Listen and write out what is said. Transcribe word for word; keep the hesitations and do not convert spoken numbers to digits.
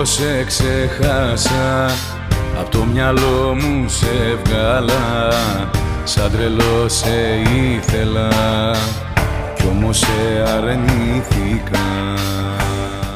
πως σε ξεχάσα, απ' το μυαλό μου σε βγάλα, σαν τρελό σε ήθελα κι όμως σε αρνήθηκα.